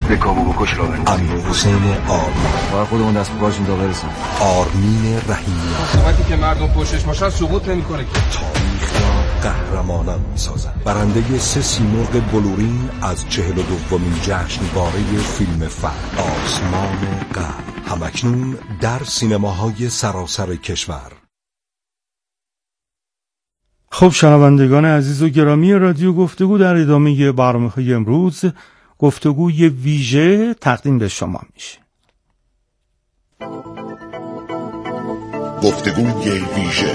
به کابو بکش را بند امیرحسین آرمین باید خودمون دست به کارشون تا برسیم. آرمین رحیمی حکومتی که مردم پشتش باشن سقوط نمی‌کنه. تاریخ را قهرمانان می‌سازند. برنده 3 سیمرغ بلورین از 42مین جشنواره فیلم فجر آسمان غرب همکنون در سینماهای سراسر کشور. خب شنوندگان عزیز و گرامی رادیو گفتگو، در ادامه برنامه‌های امروز گفتگوی ویژه تقدیم به شما میشه. گفتگوی ویژه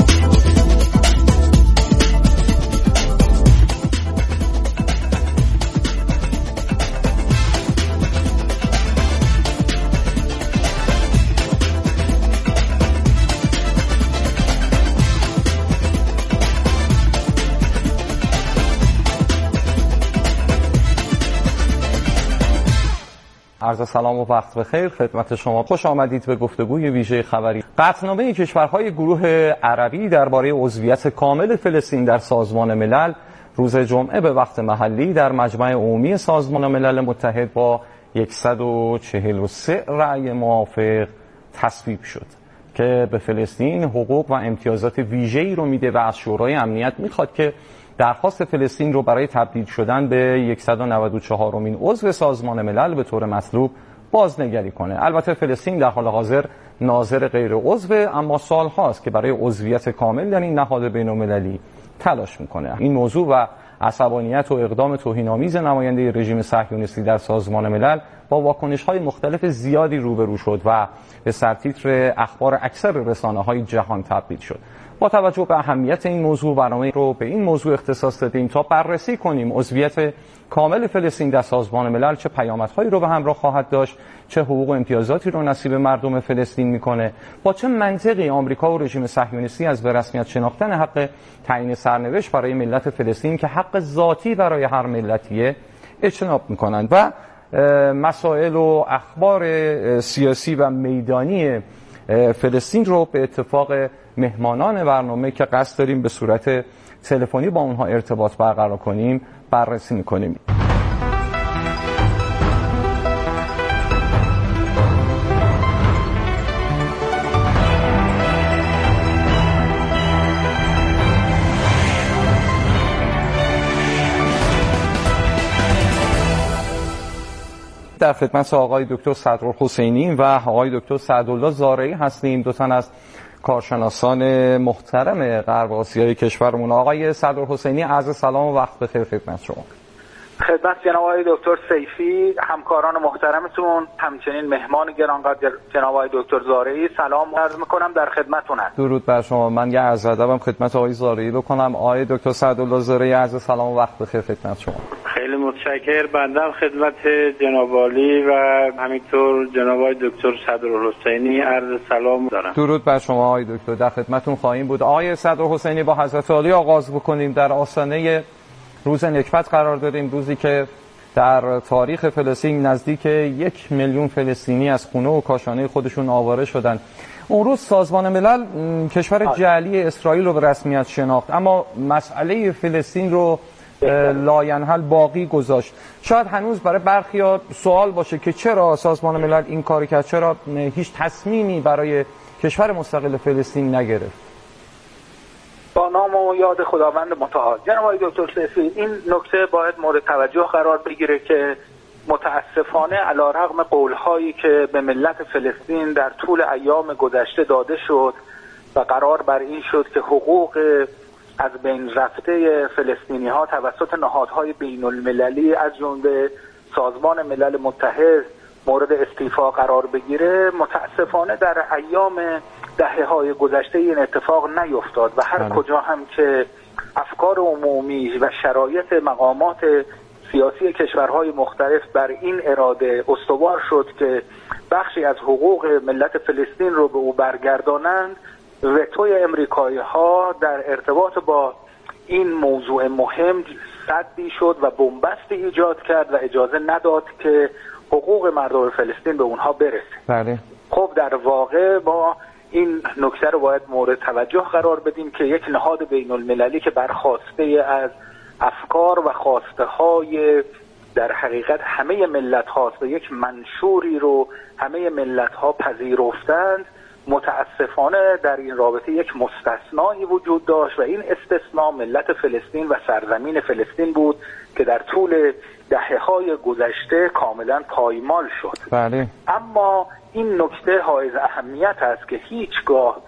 عرض سلام و وقت بخیر خدمت شما. خوش آمدید به گفتگوی ویژه خبری. قطعنامه کشورهای گروه عربی درباره عضویت کامل فلسطین در سازمان ملل روز جمعه به وقت محلی در مجمع عمومی سازمان ملل متحد با 143 رأی موافق تصویب شد که به فلسطین حقوق و امتیازات ویژه‌ای رو میده و از شورای امنیت میخواد که درخواست فلسطین رو برای تبدیل شدن به 194مین عضو سازمان ملل به طور مطلوب بازنگری کنه. البته فلسطین در حال حاضر ناظر غیر عضو، اما سال هاست که برای عضویت کامل در این نهاد بین‌المللی تلاش میکنه. این موضوع و عصبانیت و اقدام توهین‌آمیز نماینده رژیم صهیونیستی در سازمان ملل با واکنش‌های مختلف زیادی روبرو شد و به سرتیتر اخبار اکثر رسانه‌های جهان تبدیل شد. با توجه به اهمیت این موضوع برنامه رو به این موضوع اختصاص دادیم تا بررسی کنیم عضویت کامل فلسطین در سازمان ملل چه پیامدهایی رو به همراه خواهد داشت، چه حقوق و امتیازاتی رو نصیب مردم فلسطین میکنه، با چه منطقی آمریکا و رژیم صهیونیستی از به رسمیت شناختن حق تعیین سرنوشت برای ملت فلسطین که حق ذاتی برای هر ملتیه اجتناب میکنند و مسائل و اخبار سیاسی و میدانی فلسطین رو به اتفاق مهمانان برنامه که قصد داریم به صورت تلفنی با اونها ارتباط برقرار کنیم بررسی میکنیم. در خدمت آقای دکتر صدرالحسینی و آقای دکتر سعدالله زارعی هستیم، دو تن از کارشناسان محترم غرب آسیای کشورمون. آقای صدرالحسینی عرض سلام و وقت بخیر خدمت شما. خدمت جناب آقای دکتر سیفی، همکاران محترمتون، همچنین مهمان گرانقدر جناب آقای دکتر زارعی، سلام عرض میکنم در خدمتتون هستم. درود بر شما. من یه عرض ادبم خدمت آقای زارعی بکنم. آقای دکتر سعدالله زارعی عرض سلام و وقت بخیر خدمت شما. خیلی متشکرم. بنده خدمت جناب عالی و همینطور جناب آقای دکتر صدرالحسینی عرض سلام دارم. درود بر شما آقای دکتر، در خدمتتون خواهیم بود. آقای صدرالحسینی با حضرت عالی آغاز بکنیم. در آستانه روز نکبت قرار داریم، روزی که در تاریخ فلسطین نزدیک 1 میلیون فلسطینی از خونه و کاشانه خودشون آواره شدند. اون روز سازمان ملل کشور جعلی اسرائیل رو به رسمیت شناخت، اما مسئله فلسطین رو لاینحل باقی گذاشت. شاید هنوز برای برخی‌ها سوال باشه که چرا سازمان ملل این کار کرد، چرا هیچ تصمیمی برای کشور مستقل فلسطین نگرفت. با نام و یاد خداوند متعال. جناب آقای دکتر سیفی، این نکته باید مورد توجه قرار بگیره که متاسفانه علیرغم قول‌هایی که به ملت فلسطین در طول ایام گذشته داده شد و قرار بر این شد که حقوق از بین رفته فلسطینی‌ها توسط نهادهای بین‌المللی از جمله سازمان ملل متحد مورد استیفا قرار بگیره، متاسفانه در ایام دهه‌های گذشته این اتفاق نیفتاد و هر کجا هم که افکار عمومی و شرایط مقامات سیاسی کشورهای مختلف بر این اراده استوار شد که بخشی از حقوق ملت فلسطین رو به او برگردانند، وتوی امریکایی‌ها در ارتباط با این موضوع مهم سدی شد و بنبستی ایجاد کرد و اجازه نداد که حقوق مردم فلسطین به اونها برسه. بله. خب در واقع با این نکته رو باید مورد توجه قرار بدیم که یک نهاد بین المللی که برخواسته از افکار و خواسته های در حقیقت همه ملت هاست و یک منشوری رو همه ملت ها پذیرفتند، متاسفانه در این رابطه یک مستثنایی وجود داشت و این استثناء ملت فلسطین و سرزمین فلسطین بود که در طول دهه‌های گذشته کاملا پایمال شد. بله. اما این نکته حائز اهمیت است که هیچگاه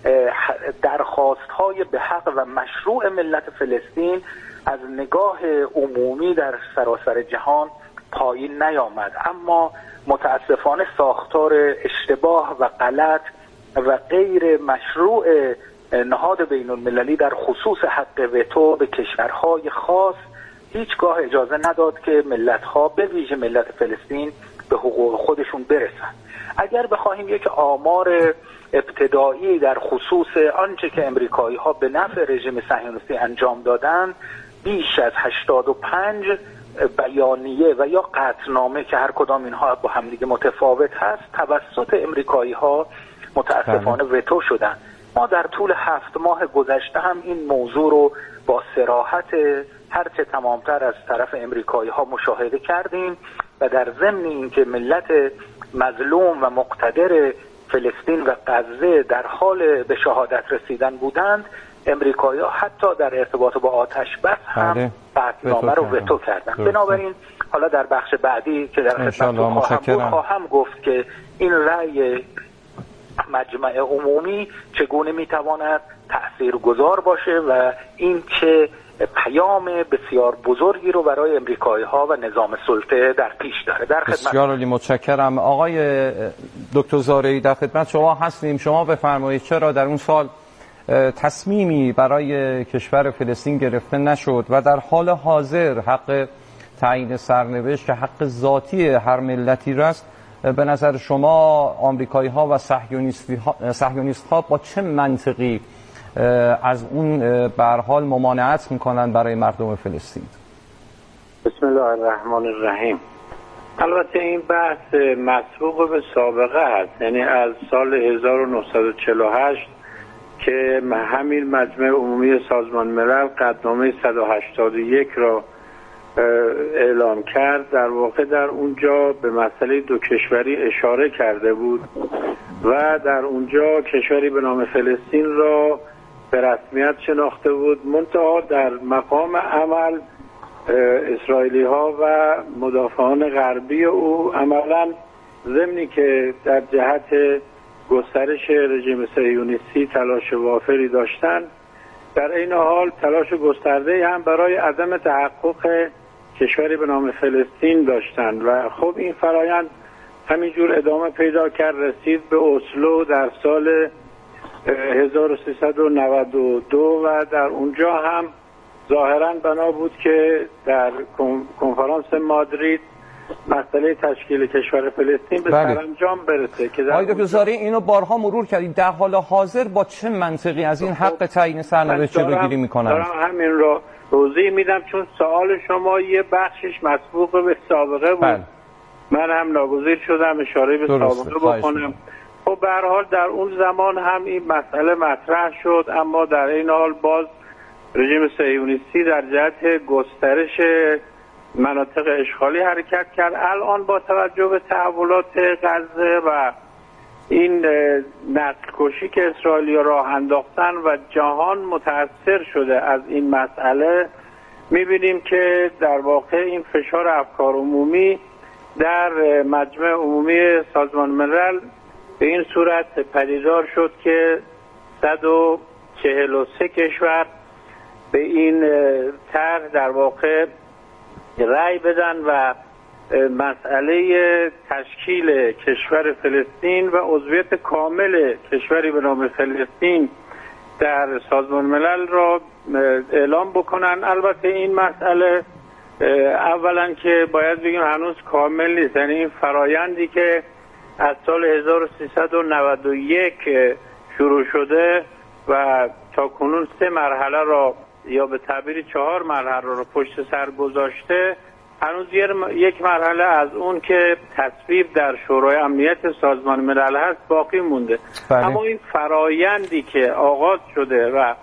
درخواست‌های به حق و مشروع ملت فلسطین از نگاه عمومی در سراسر جهان پایین نیامد، اما متاسفانه ساختار اشتباه و غلط و غیر مشروع نهاد بین المللی در خصوص حق وتو به کشورهای خاص هیچگاه اجازه نداد که ملت‌ها به ویژه ملت فلسطین به حقوق خودشون برسن. اگر بخواهیم یک آمار ابتدایی در خصوص آنچه که امریکایی‌ها به نفع رژیم صهیونیستی انجام دادن، بیش از 85 بیانیه و یا قطعنامه که هر کدام اینها با همدیگه متفاوت هست توسط امریکایی‌ها متاسفانه وتو شدن. ما در طول 7 ماه گذشته هم این موضوع رو با صراحت هرچه تمامتر از طرف امریکایی‌ها مشاهده کردیم و در ضمن اینکه ملت مظلوم و مقتدر فلسطین و غزه در حال به شهادت رسیدن بودند، امریکایی‌ها حتی در ارتباط با آتش بس هم قطعنامه رو وتو کردند. بنابراین حالا در بخش بعدی که در خدمتتون خواهم گفت که این رأی مجمع عمومی چگونه میتواند تأثیرگذار باشه و این چه پیام بسیار بزرگی رو برای امریکایی‌ها و نظام سلطه در پیش داره. در خدمت بسیار عالی، متشکرم. آقای دکتر زارعی در خدمت شما هستیم. شما بفرمایید چرا در اون سال تصمیمی برای کشور فلسطین گرفته نشد و در حال حاضر حق تعیین سرنوشت که حق ذاتی هر ملتی است، به نظر شما آمریکایی‌ها و صهیونیست‌ها با چه منطقی از اون به هر حال ممانعت میکنن برای مردم فلسطین؟ بسم الله الرحمن الرحیم. البته این بحث مسبوق به سابقه است، یعنی از سال 1948 که همین مجمع عمومی سازمان ملل قطعنامه 181 را اعلام کرد. در واقع در اونجا به مسئله دو کشوری اشاره کرده بود و در اونجا کشوری به نام فلسطین را به رسمیت شناخته بود. منتها در مقام عمل اسرائیلی ها و مدافعان غربی او عملا ضمنی که در جهت گسترش رژیم صهیونیستی تلاش وافری داشتند، در این حال تلاش گسترده هم برای عدم تحقق کشوری به نام فلسطین داشتند و خب این فرایند همینجور ادامه پیدا کرد، رسید به اسلو در سال 1392 و در اونجا هم ظاهراً بنا بود که در کنفرانس مادرید مسئله تشکیل کشور فلسطین به سرانجام برسه. که آقای دکتر زارعی اینو بارها مرور کردید، در حال حاضر با چه منطقی از این حق تعیین سرنوشت جلوگیری میکنند؟ دارم همین رو توضیح میدم چون سوال شما یه بخشش مسبوق به سابقه بود. من هم ناگزیر شدم اشاره به سابقه بکنم. خب به هر حال در اون زمان هم این مسئله مطرح شد، اما در این حال باز رژیم صهیونیستی در جهت گسترش مناطق اشغالی حرکت کرد. الان با توجه به تحولات غزه و این نسل کشی که اسرائیل راه انداختن و جهان متاثر شده از این مسئله، میبینیم که در واقع این فشار افکار عمومی در مجمع عمومی سازمان ملل به این صورت پدیدار شد که 143 کشور به این طرح در واقع رأی بدن و مسئله تشکیل کشور فلسطین و عضویت کامل کشوری به نام فلسطین در سازمان ملل را اعلام بکنن. البته این مسئله اولا که باید بگیم هنوز کامل نیست، یعنی این فرایندی که از سال 1391 شروع شده و تا کنون 3 مرحله را یا به تعبیری 4 مرحله را پشت سر گذاشته، هنوز یک مرحله از اون که تصویب در شورای امنیت سازمان ملل هست باقی مونده. اما این فرایندی که آغاز شده و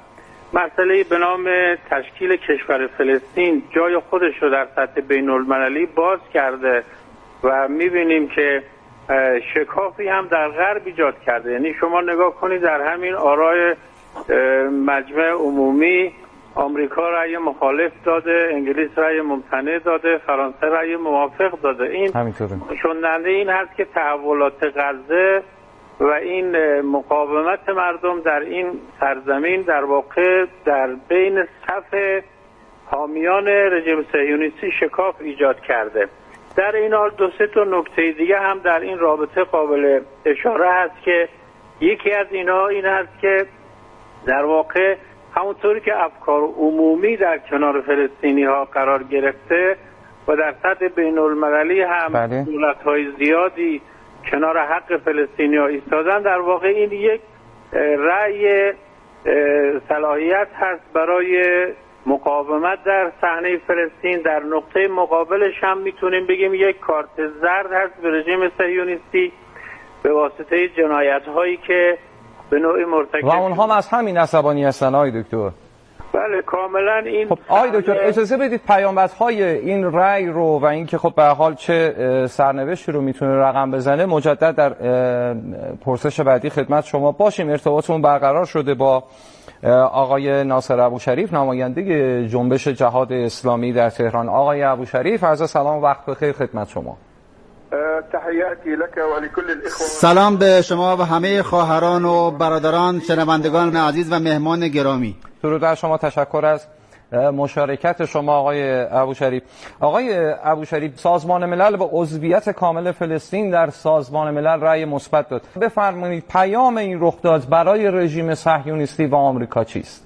مسئله به نام تشکیل کشور فلسطین جای خودش رو در سطح بین المللی باز کرده و میبینیم که شکافی هم در غرب ایجاد کرده. یعنی شما نگاه کنید در همین آرای مجمع عمومی آمریکا رأی مخالف داده، انگلیس رأی ممتنع داده، فرانسه رأی موافق داده. این نشوننده این هست که تحولات غزه و این مقاومت مردم در این سرزمین در واقع در بین صف حامیان رژیم صهیونیستی شکاف ایجاد کرده. در این حال دو سه تا نکته دیگه هم در این رابطه قابل اشاره هست که یکی از اینها این هست که در واقع همونطوری که افکار عمومی در کنار فلسطینی ها قرار گرفته و در سطح بین المللی هم دولت های زیادی کنار حق فلسطینی ها ایستادن، در واقع این یک رأی صلاحیت هست برای مقاومت در صحنه فلسطین. در نقطه مقابلش هم میتونیم بگیم یک کارت زرد هست به رژیم صهیونیستی به واسطه جنایت هایی که به نوعی مرتکب و اونها هم از همین عصبانی هستن آقای دکتر. بله کاملا این. خب آقای دکتر اجازه بدید پیامدهای این رأی رو و اینکه خب به حال چه سرنوشتی رو میتونه رقم بزنه مجدد در پرسش بعدی خدمت شما باشیم. ارتباطمون برقرار شده با آقای ناصر ابوشریف نماینده جنبش جهاد اسلامی در تهران. آقای ابوشریف عرض سلام و وقت بخیر خدمت شما. تحیاتی لك و لكل الاخوه. سلام به شما و همه خواهران و برادران شنوندگان عزیز و مهمان گرامی. درود بر شما، تشکر از مشارکت شما آقای ابوشریف. آقای ابوشریف سازمان ملل با عضویت کامل فلسطین در سازمان ملل رأی مثبت داد. بفرمایید پیام این رخداد برای رژیم صهیونیستی و آمریکا چیست؟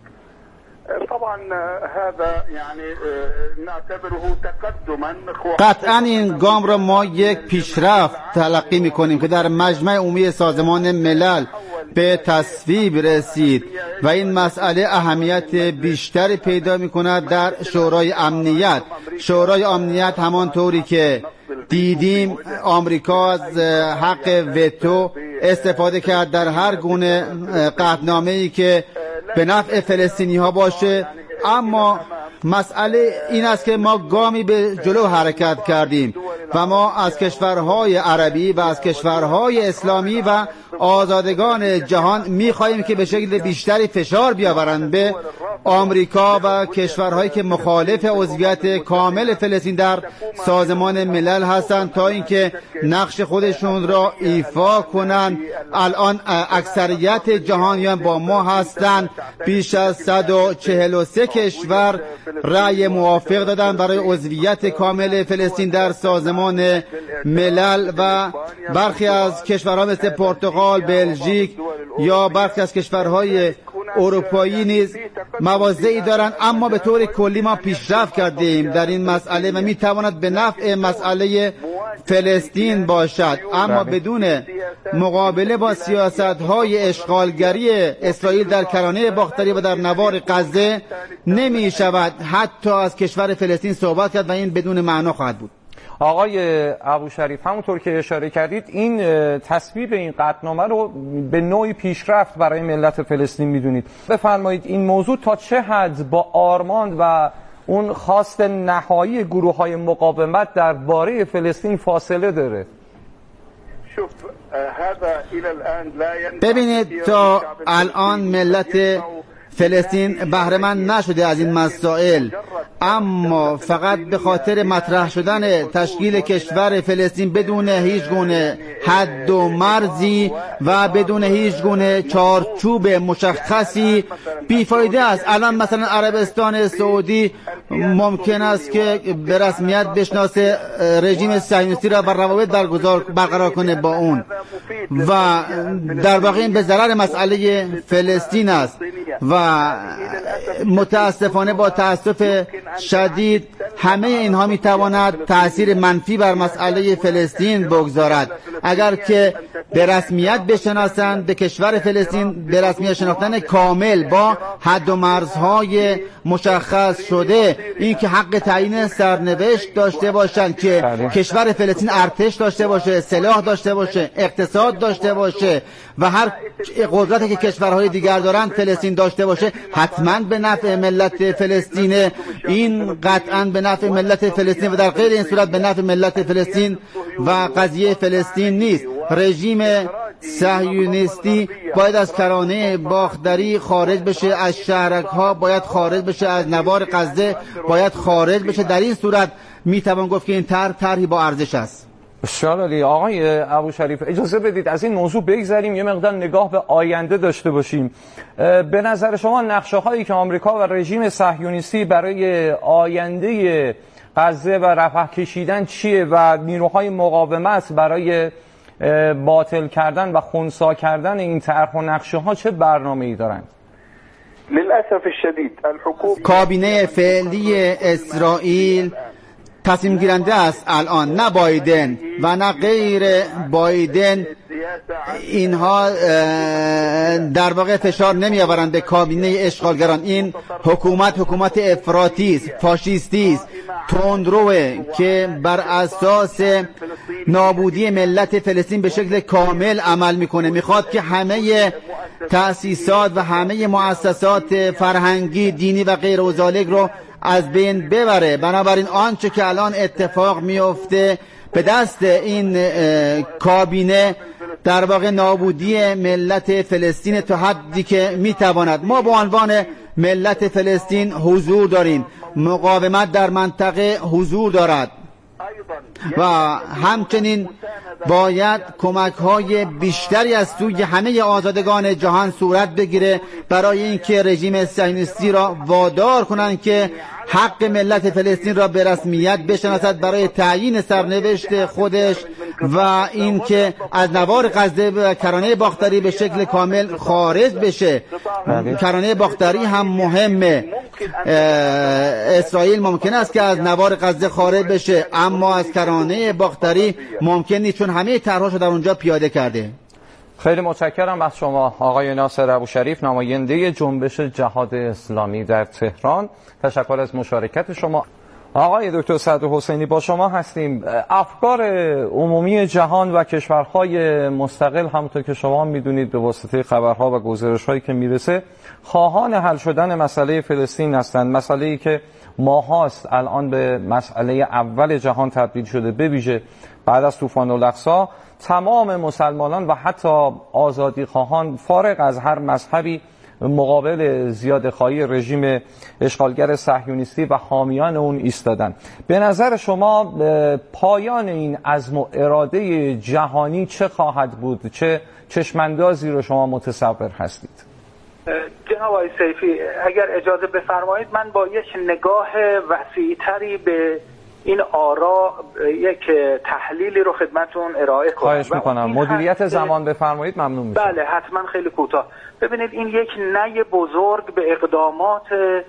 قطعا این گام را ما یک پیشرفت تلقی می‌کنیم که در مجمع عمومی سازمان ملل به تصویب رسید و این مسئله اهمیت بیشتری پیدا می‌کند در شورای امنیت. شورای امنیت همانطوری که دیدیم آمریکا از حق وتو استفاده کرد در هر گونه قطعنامه‌ای که به نفع فلسطینی ها باشه، اما مسئله این است که ما گامی به جلو حرکت کردیم و ما از کشورهای عربی و از کشورهای اسلامی و آزادگان جهان می‌خواهیم که به شکل بیشتری فشار بیاورند به آمریکا و کشورهایی که مخالف عضویت کامل فلسطین در سازمان ملل هستند تا اینکه نقش خودشون را ایفا کنند. الان اکثریت جهانیان با ما هستند. بیش از 143 کشور رأی موافق دادن برای عضویت کامل فلسطین در سازمان ملل و برخی از کشورها مثل پرتغال، بلژیک یا برخی از کشورهای اروپایی نیز مواضعی دارند، اما به طور کلی ما پیشرفت کردیم در این مسئله و میتواند به نفع مسئله فلسطین باشد، اما بدون مقابله با سیاست‌های اشغالگری اسرائیل در کرانه باختری و در نوار غزه نمی شود حتی از کشور فلسطین صحبت کرد و این بدون معنا خواهد بود. آقای ابوشریف همونطور که اشاره کردید این تصویب این قطعنامه رو به نوعی پیشرفت برای ملت فلسطین میدونید. بفرمایید این موضوع تا چه حد با آرمان و اون خواست نهایی گروه‌های مقاومت درباره فلسطین فاصله داره؟ ببینید تا الان ملت فلسطین بهره مند نشده از این مسائل، اما فقط به خاطر مطرح شدن تشکیل کشور فلسطین بدون هیچ گونه حد و مرزی و بدون هیچ گونه چارچوب مشخصی بیفایده است. الان مثلا عربستان سعودی ممکن است که به رسمیت بشناسه رژیم صهیونیستی را و روابط برقرار کنه با اون و در واقع این به ضرر مسئله فلسطین است و متاسفانه با تأسف شدید همه اینها میتواند تأثیر منفی بر مسئله فلسطین بگذارد. اگر که به رسمیت بشناسند، به کشور فلسطین به رسمیت شناختن کامل با حد و مرزهای مشخص شده، این که حق تعیین سرنوشت داشته باشند، که کشور فلسطین ارتش داشته باشه، سلاح داشته باشه، اقتصاد داشته باشه و هر قدرتی که کشورهای دیگر دارند فلسطین داشته باشه، حتما به نفع ملت فلسطین. این قطعا به نفع ملت فلسطین و در غیر این صورت به نفع ملت فلسطین و قضیه فلسطین نیست. رژیم صهیونیستی باید از کرانه باختری خارج بشه، از شهرک‌ها باید خارج بشه، از نوار غزه باید خارج بشه. در این صورت میتوان گفت که این طرحی با ارزش است. بسیار عالی. آقای ابوشریف، اجازه بدید از این موضوع بگذریم، یه مقدار نگاه به آینده داشته باشیم. به نظر شما نقشه‌هایی که آمریکا و رژیم صهیونیستی برای آینده غزه و رفح کشیدن چیه و نیروهای مقاومت برای باطل کردن و خنثی کردن این طرح و نقشه‌ها چه برنامه‌ای دارند؟ للأسف الشديد الحكومة کابینه فعلی اسرائیل تصمیم گیرنده است الان، نه بایدن و نه غیر بایدن. اینها در واقع فشار نمی آورند به کابینه اشغالگران. این حکومت افراطی است، فاشیستی است، تندروه که بر اساس نابودی ملت فلسطین به شکل کامل عمل میکنه. میخواد که همه تأسیسات و همه مؤسسات فرهنگی، دینی و غیر و ذالک رو از بین ببره. بنابراین آنچه که الان اتفاق میفته به دست این کابینه در واقع نابودی ملت فلسطین تا حدی که میتواند. ما به عنوان ملت فلسطین حضور داریم، مقاومت در منطقه حضور دارد و همچنین باید کمک‌های بیشتری از سوی همه آزادگان جهان صورت بگیره برای اینکه رژیم صهیونیستی را وادار کنند که حق ملت فلسطین را به رسمیت بشناسد برای تعیین سرنوشت خودش و اینکه از نوار غزه و کرانه باختری به شکل کامل خارج بشه. کرانه باختری هم مهمه. اسرائیل ممکن است که از نوار غزه خارج بشه، اما از کرانه باختری ممکن نیست، چون همه طرح‌هاشو در اونجا پیاده کرده. خیلی متشکرم از شما آقای ناصر ابوشریف، نماینده جنبش جهاد اسلامی در تهران. تشکر از مشارکت شما. آقای دکتر صدرحسینی، با شما هستیم. افکار عمومی جهان و کشورهای مستقل همونطور که شما میدونید به واسطه خبرها و گزارش‌هایی که میرسه خواهان حل شدن مسئله فلسطین هستند. مسئله‌ای که ماهاست الان به مسئله اول جهان تبدیل شده. به ویژه بعد از طوفان الاقصی تمام مسلمانان و حتی آزادی خواهان فارغ از هر مذهبی مقابل زیادخواهی رژیم اشغالگر صهیونیستی و حامیان اون ایستادن. به نظر شما پایان این عزم و اراده جهانی چه خواهد بود؟ چه چشماندازی رو شما متصور هستید؟ جناب آقای سیفی، اگر اجازه بفرمایید من با یک نگاه وسیع‌تری به این آرا یک تحلیلی رو خدمتون ارائه کنم. خواهش میکنم. مدیریت زمان بفرمایید، ممنون میشم. بله حتما، خیلی کوتاه. ببینید این یک نی بزرگ به اقدامات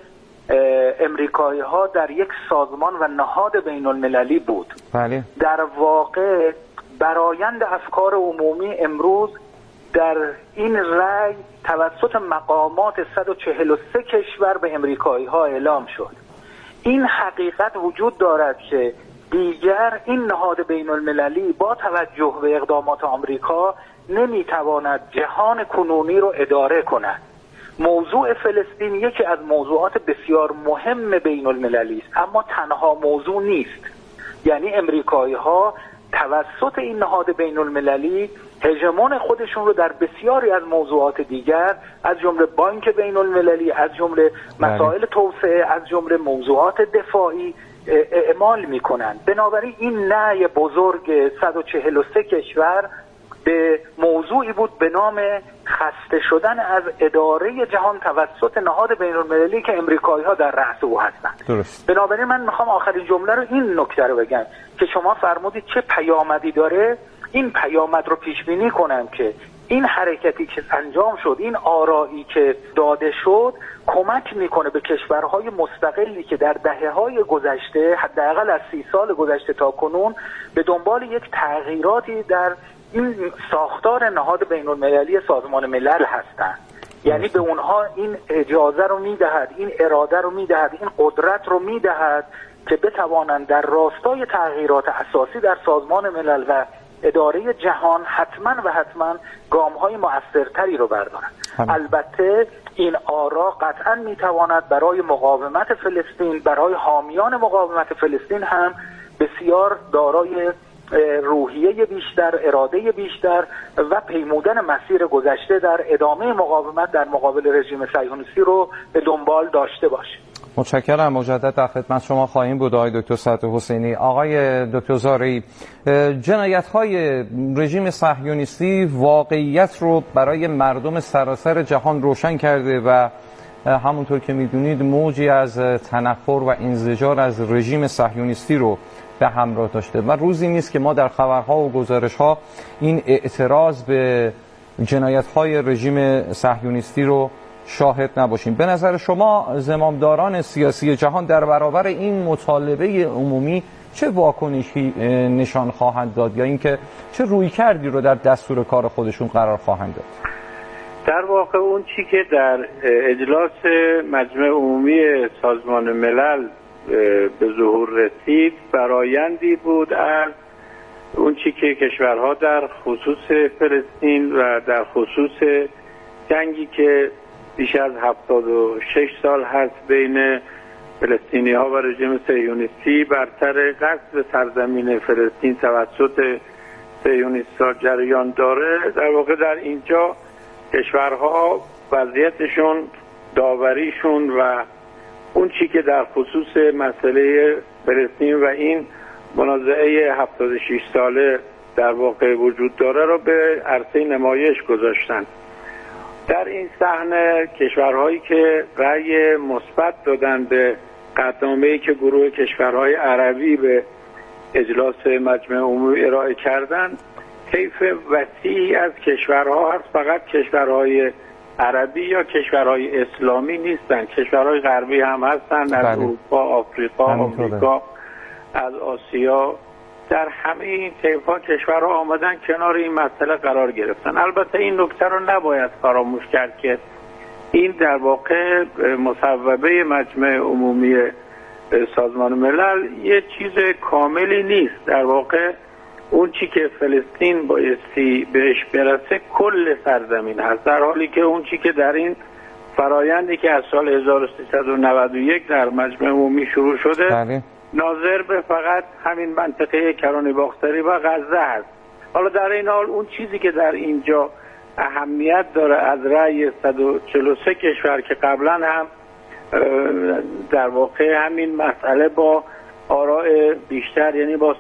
امریکایی ها در یک سازمان و نهاد بین المللی بود. بله. در واقع برآیند افکار عمومی امروز در این رأی توسط مقامات 143 کشور به امریکایی ها اعلام شد. این حقیقت وجود دارد که دیگر این نهاد بین المللی با توجه به اقدامات آمریکا نمیتواند جهان کنونی رو اداره کند. موضوع فلسطین یکی از موضوعات بسیار مهم بین المللی است، اما تنها موضوع نیست. یعنی امریکایی ها توسط این نهاد بین المللی هژمون خودشون رو در بسیاری از موضوعات دیگر، از جمله بانک بین المللی، از جمله مسائل توسعه، از جمله موضوعات دفاعی اعمال میکنند. بنابراین این نهی بزرگ 143 کشور به موضوعی بود به نام خسته شدن از اداره جهان توسط نهاد بین المللی که امریکایی ها در رأس او هستند. درست. بنابراین من میخوام آخرین جمله رو این نکته رو بگم که شما فرمودید چه پیامدی داره. این پیامد رو پیش بینی کنم که این حرکتی که انجام شد، این آرایی که داده شد، کمک میکنه به کشورهای مستقلی که در دهه‌های گذشته، حداقل از 30 سال گذشته تا کنون، به دنبال یک تغییراتی در این ساختار نهاد بین المللی سازمان ملل هستند. یعنی به اونها این اجازه رو میدهد، این اراده رو میدهد، این قدرت رو میدهد که بتوانند در راستای تغییرات اساسی در سازمان ملل و اداره جهان حتما گام‌های مؤثرتری رو بردارند. البته این آرا قطعا میتواند برای مقاومت فلسطین، برای حامیان مقاومت فلسطین هم بسیار دارای روحیه بیشتر، اراده بیشتر و پیمودن مسیر گذشته در ادامه مقاومت در مقابل رژیم صهیونیستی رو به دنبال داشته باشه. متشکرم. مجدد در خدمت شما خواهیم بود آقای دکتر صدر حسینی. آقای دکتر زارعی، جنایت‌های رژیم صهیونیستی واقعیت رو برای مردم سراسر جهان روشن کرده و همونطور که میدونید موجی از تنفر و انزجار از رژیم صهیونیستی رو به همراه داشته و روزی نیست که ما در خبرها و گزارش‌ها این اعتراض به جنایت‌های رژیم صهیونیستی رو شاهد نباشیم. به نظر شما زمامداران سیاسی جهان در برابر این مطالبه عمومی چه واکنشی نشان خواهند داد یا اینکه چه رویکردی رو در دستور کار خودشون قرار خواهند داد؟ در واقع اون چی که در اجلاس مجمع عمومی سازمان ملل به ظهور رسید برآیندی بود از اون چی که کشورها در خصوص فلسطین و در خصوص جنگی که بیش از 76 سال هست بین فلسطینی ها و رژیم صهیونیستی بر سر غصب سرزمین فلسطین توسط صهیونیست‌ها جریان داره. در واقع در اینجا کشورها وضعیتشون، داوریشون و اون چی که در خصوص مسئله فلسطین و این منازعه 76 ساله در واقع وجود داره رو به عرصه نمایش گذاشتن. در این صحنه کشورهایی که رأی مثبت دادن به قطعنامه‌ای که گروه کشورهای عربی به اجلاس مجمع عمومی ارائه کردن، طیف وسیعی از کشورها هست. فقط کشورهای عربی یا کشورهای اسلامی نیستن، کشورهای غربی هم هستن، از اروپا، آفریقا، آمریکا، از آسیا. در همه این طیف‌ها کشورها آمدن کنار این مسئله قرار گرفتن. البته این نکته رو نباید فراموش کرد که این در واقع مصوبه مجمع عمومی سازمان ملل یه چیز کاملی نیست. در واقع اون چی که فلسطین بایستی بهش برسه کل سرزمین هست، در حالی که اون چی که در این فرایندی که از سال 1391 در مجمع عمومی شروع شده ناظر به فقط همین منطقه کرانه باختری و غزه هست. حالا در این حال اون چیزی که در اینجا اهمیت داره از رأی 143 کشور که قبلا هم در واقع همین مسئله با آراء بیشتر، یعنی با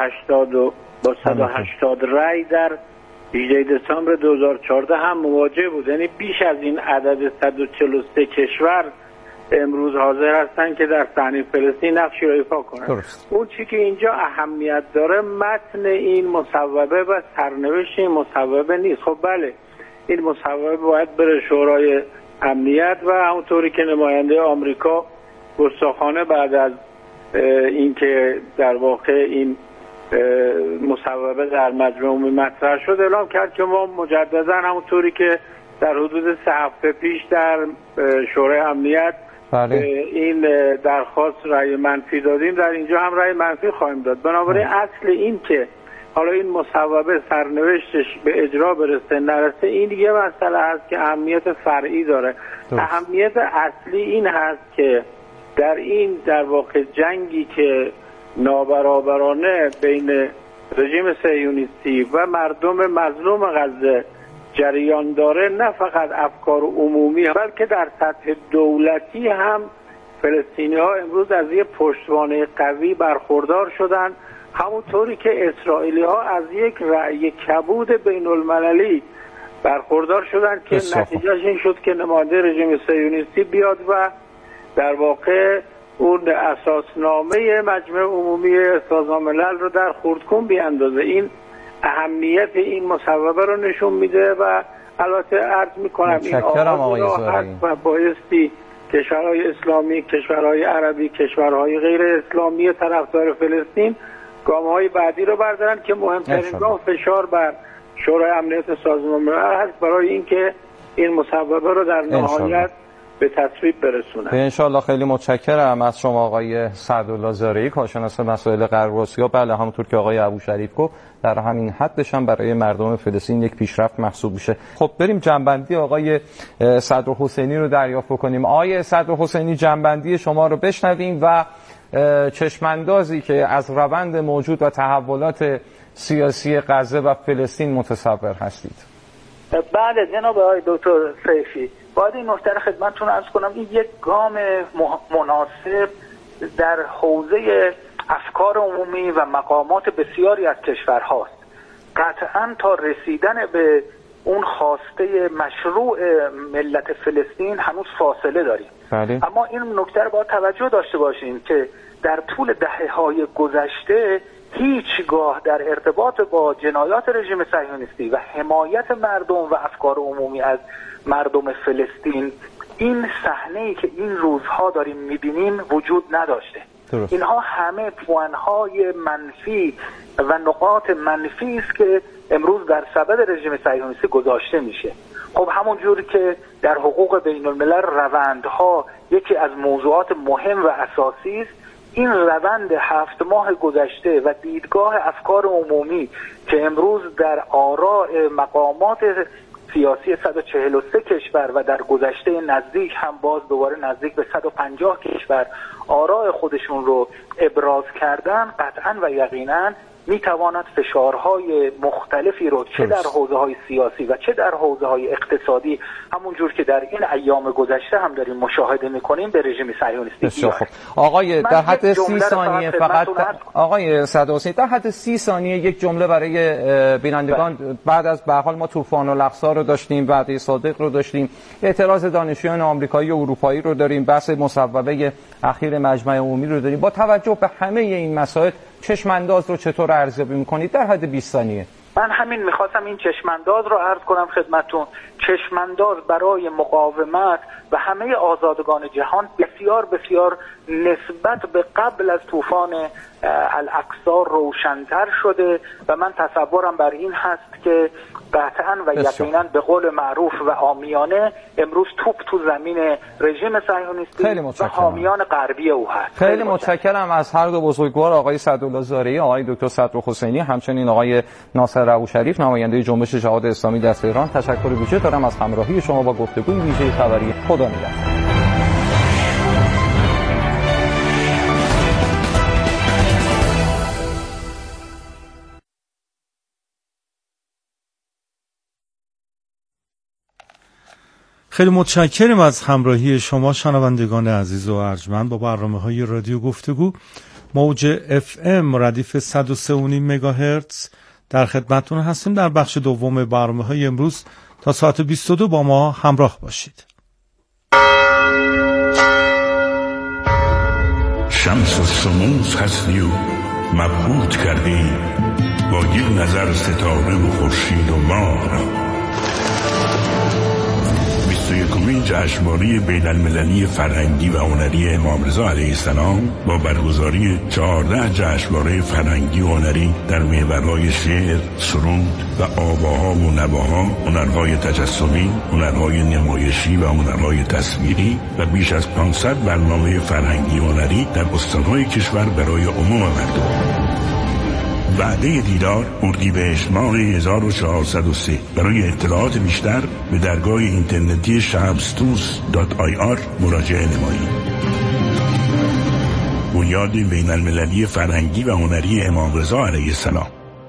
180 رأی در 18 دسامبر 2014 هم مواجه بود، یعنی بیش از این عدد 143 کشور امروز حاضر هستن که در صحنه فلسطین نقشی را ایفا کنند. اون چی که اینجا اهمیت داره متن این مصوبه و سرنوشت این مصوبه نیست. خب بله، این مصوبه باید بره شورای امنیت و همونطوری که نماینده آمریکا گستاخانه بعد از اینکه در واقع این مصوبه در مجمع عمومی مطرح شد اعلام کرد که ما مجددا همونطوری که در حدود 3 هفته پیش در شورای امنیت این درخواست رأی منفی دادیم، در اینجا هم رأی منفی خواهیم داد. بنابراین اصل این که حالا این مصوبه سرنوشتش به اجرا برسه نرسه این دیگه مسئله هست که اهمیت فرعی داره. اهمیت اصلی این هست که در این در واقع جنگی که نابرابرانه بین رژیم صهیونیستی و مردم مظلوم غزه جریان داره، نه فقط افکار عمومی بلکه در سطح دولتی هم فلسطینی ها امروز از یه پشتوانه قوی برخوردار شدن، همونطوری که اسرائیلی ها از یک رأی کبود بین المللی برخوردار شدن که نتیجهش این شد که نماینده رژیم صهیونیستی بیاد و در واقع اون اساسنامه مجمع عمومی سازمان ملل رو در خردکن بیاندازه. این اهمیت این مصوبه رو نشون میده و البته عرض میکنم این آغاز و بایستی کشورهای اسلامی، کشورهای عربی، کشورهای غیر اسلامی طرفدار فلسطین گام‌های بعدی رو بردارن که مهمترین گام فشار بر شورای امنیت سازمان ملل هست برای اینکه این مصوبه رو در نهایت به تصویب برسونه. انشالله. خیلی متشکرم از شما آقای سعدالله زارعی، کارشناس مسائل غرب آسیا. بله، همونطور که آقای ابوشریف گفت در همین حدش هم برای مردم فلسطین یک پیشرفت محسوب میشه. خب بریم جنبندی آقای صدرحسینی رو دریافت بکنیم. آقای صدرحسینی، جنبندی شما رو بشنویم و چشماندازی که از روند موجود و تحولات سیاسی غزه و فلسطین متصور هستید. بله جناب آقای دکتر سیفی، باید این نکته خدمتتون عرض کنم، این یک گام مناسب در حوزه افکار عمومی و مقامات بسیاری از کشورهاست. قطعا تا رسیدن به اون خواسته مشروع ملت فلسطین هنوز فاصله داریم. بله. اما این نکته رو باید توجه داشته باشیم که در طول دهه‌های گذشته هیچگاه در ارتباط با جنایات رژیم صهیونیستی و حمایت مردم و افکار عمومی از مردم فلسطین این صحنه‌ای که این روزها داریم می‌بینیم وجود نداشته. درست. اینها همه پوانهای منفی و نقاط منفی است که امروز در سبد رژیم صهیونیستی گذاشته میشه. خب همون جوری که در حقوق بین الملل روندها یکی از موضوعات مهم و اساسی است، این روند 7 ماه گذشته و دیدگاه افکار عمومی که امروز در آراء مقامات سیاسی 143 کشور و در گذشته نزدیک هم باز دوباره نزدیک به 150 کشور آراء خودشون رو ابراز کردن، قطعا و یقینا میتواند فشارهای مختلفی رو چه در حوزه‌های سیاسی و چه در حوزه‌های اقتصادی همونجور که در این ایام گذشته هم داریم مشاهده می‌کنیم به رژیم صهیونیستی بیاره. آقای در حد 30 ثانیه فقط آقای صدرحسینی در حد 30 ثانیه یک جمله برای بینندگان. بعد از به هر حال ما طوفان الاقصی رو داشتیم، وعده صادق رو داشتیم، اعتراض دانشجویان آمریکایی و اروپایی رو داریم، بحث مصوبه اخیر مجمع عمومی رو داریم. با توجه به همه این مسائل چشمانداز رو چطور ارزیابی می‌کنید در حد 20 ثانیه؟ من همین میخواستم این چشمانداز رو عرض کنم خدمتتون. چشمانداز برای مقاومت و همه آزادگان جهان بسیار بسیار نسبت به قبل از طوفان الاقصی روشن‌تر شده و من تصورم بر این هست که قطعاً و یقیناً به قول معروف و عامیانه امروز توپ تو زمین رژیم صهیونیستی و حامیان غربی او هست. خیلی متشکرم از هر دو بزرگوار، آقای سعدالله زارعی، آقای دکتر صدرحسینی، همچنین آقای ناصر ابوشریف، نماینده جنبش جهاد اسلامی در تهران. تشکر ویژه دارم از همراهی شما با گفتگوی ویژه خبری. خدا نگهدار. خیلی متشکرم از همراهی شما شنوندگان عزیز و ارجمند با برنامه‌های رادیو گفتگو موج FM ردیف 103.5 مگاهرتز در خدمتتون هستیم. در بخش دوم برنامه‌های امروز تا ساعت 22 با ما همراه باشید. شمس و شموس هستی و مبهوت کردی با یک نظر ستاره و خورشید و ماه را. 21مین جشنواره بین المللی فرهنگی و هنری امام رضا علیه السلام با برگزاری 14 جشنواره فرهنگی و هنری در محورهای شعر، سرود و آواها و نواها، هنرهای تجسمی، هنرهای نمایشی و هنرهای تصویری و بیش از 500 برنامه فرهنگی و هنری در استان‌های کشور برای عموم مردم. وعده دیدار اردیبهشت ماه 1403. برای اطلاعات بیشتر به درگاه اینترنتی shabstus.ir مراجعه نمایید. بنیاد بین المللی فرهنگی و هنری امام رضا علیه السلام.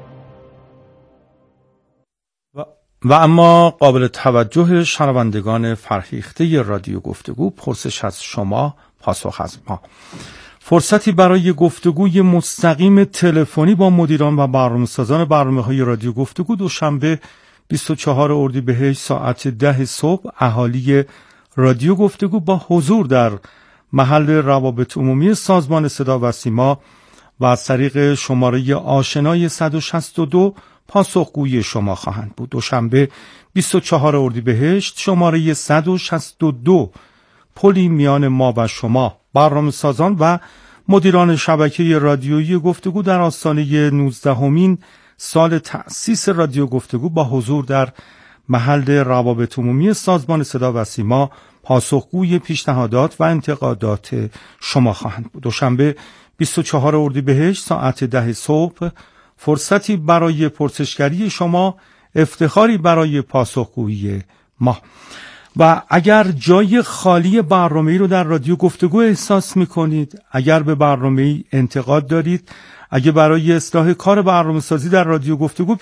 و اما قابل توجه شنوندگان فرهیخته رادیو گفتگو، پرسش از شما، پاسخ از ما. فرصتی برای گفتگوی مستقیم تلفنی با مدیران و برنامه‌سازان برنامه‌های رادیو گفتگو دوشنبه 24 اردیبهشت ساعت 10 صبح اهالی رادیو گفتگو با حضور در محل روابط عمومی سازمان صدا و سیما و از طریق شماره آشنای 162 پاسخگوی شما خواهند بود. دوشنبه 24 اردیبهشت شماره 162 پلی میان ما و شما برنامه‌سازان و مدیران شبکه رادیویی گفتگو در آستانه 19مین سال تأسیس رادیو گفتگو با حضور در محل روابط عمومی سازمان صدا و سیما پاسخگوی پیشنهادات و انتقادات شما خواهند بود. دوشنبه 24 اردیبهشت ساعت 10 صبح فرصتی برای پرسشگری شما، افتخاری برای پاسخگویی ما. و اگر جای خالی برنامه‌ای رو در رادیو گفتگو احساس می‌کنید، اگر به برنامه‌ای انتقاد دارید، اگر برای اصلاح کار برنامه‌سازی در رادیو گفتگو